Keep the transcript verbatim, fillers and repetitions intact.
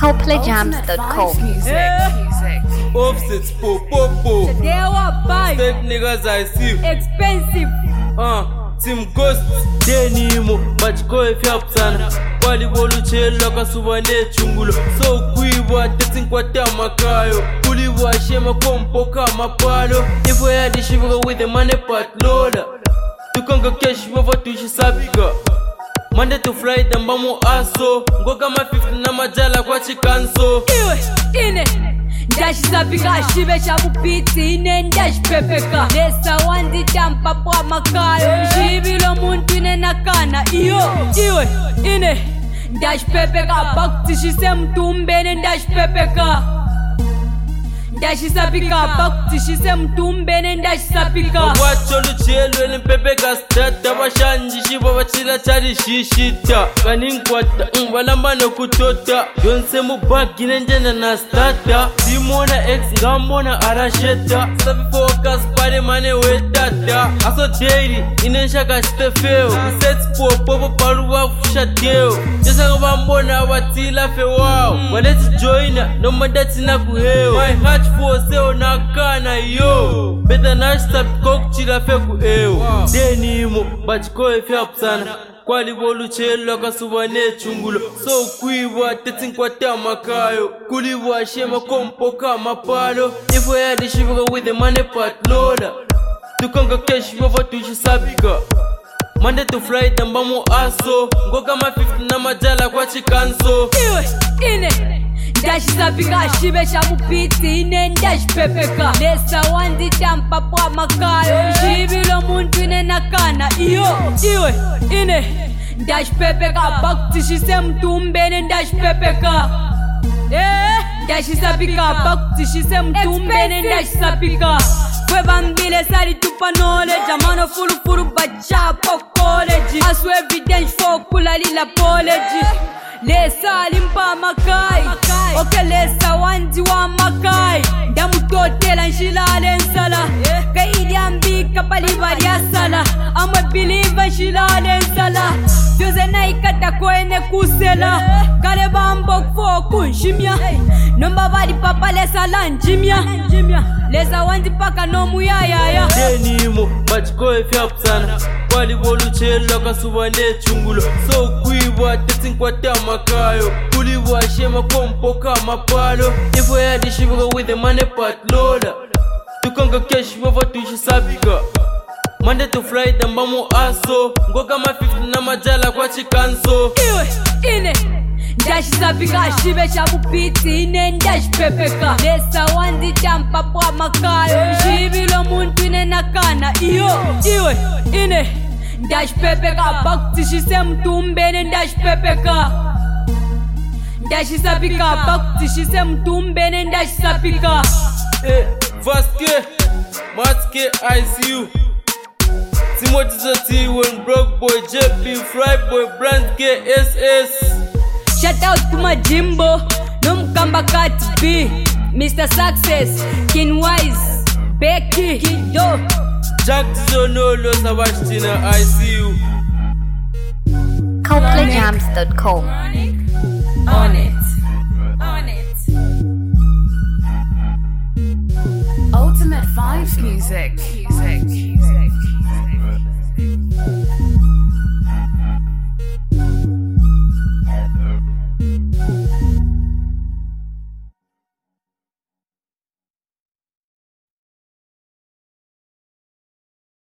coldplay jams dot com. Offsets, po, po, po. Step niggas I see. Expensive. Uh, Team Ghost. Denimo, bachiko efyapsana. Wali wolu chelo kasubane chungulo. So kuiwa, testing kwa tamakayo. Kuliwa shema kompoka mapalo. If we had the shiver with the money part loader. Tukonga cash wava tushisabika. Monday to Friday mbamo aso. Ngoga ma fifty na majala kwa chikanso. Iwe, ine Ndashi sabika shibe shabu piti ine ndashi pepeka. Lesa wandi tampa kwa makayo. Shibilo muntu ine nakana. Iyo, iwe, ine ndashi pepeka. Bakti shise mtumbene ndashi pepeka. Ndashi sabika. Bakti shise mtumbene ndashi sabika. Wacho luchelo ene pepeka stata. Washanji shiba wachila chari shishita. Kaninkwata, mbalamba no kutota. Yonse mubaki nenjena na stata. Simona ex ngambona arasheta. Sabi focus pare mane wetata. Aso daily, inensha kashite feo. Sets po popo paruwa fushateo. Jesa ngambona watila fe wow. Waleti joina, no madati na kuheo. My heart for seo nakana yo. Beta nash sab kok chila fe kuheo. Denimo, bachiko efyapsana. Kwali wolu chelo kasubane chungulo. So kuiwa testing kwa tamakayo. Kuliwa shema kompoka mapalo. If we had the shiver with the money part loader. Tukonga cash wava tushisabika. Monday to Friday mbamo aso. Ngoga ma fifty na majala kwa chikanso. Iwe, ine ndashi sabika shibe shabu piti ine ndashi pepeka. Lesa wandi tampa kwa makayo. Shibilo muntu ine nakana. Iyo, iwe, ine ndashi pepeka. Bakti shise mtumbene ndashi pepeka. Eh, ndashi sabika. Bakti shise mtumbene ndashi sabika. Kwe bambile sari tupa knowledge. Amano furu furu bachapo college. Asu evidence for kula lila apology. Lesa limpa makai. Oke lesa wandi wa makai. Damu totela nshilale nsala. Kaili ambika palibari asala. Amwe believe nshilale nsala. Fyoze na ikata koene kusela. Kale bambo kufo kunshimya. Nomba bali papa lesa lanjimya. Lesa wandi paka nomu ya ya ya. Denimo, bachiko efyapsana. Wali wolu chelo kasubane chungulo. So kuiwa testing kwa tamakayo. Kuliwa shema kompoka mapalo. If we had the shiver with the money part loader. Tukonga cash wava tushisabika. Monday to Friday mbamo aso. Ngoga ma fifty na majala kwa chikanso. Iwe, ine ndashi sabika shibe shabu piti ine ndashi pepeka. Lesa wandi tampa kwa makayo. Shibilo muntu ine nakana. Iyo, iwe, ine ndashi pepeka. Bakti shise mtumbene ndashi pepeka. Ndashi sabika. Bakti shise mtumbene ndashi sabika. Eh, Vaske, Matske, I C U. Timothy Zoti, when broke boy, J P, Fry boy, Brand K, S S. Shout out to my Jimbo, Num Kambakat B, Mister Success, Kin Wise, Becky, Kido. Jack Zonolo, Savashtina, I C U. coldplay jams dot com. On it, on it. Ultimate Vibes Music.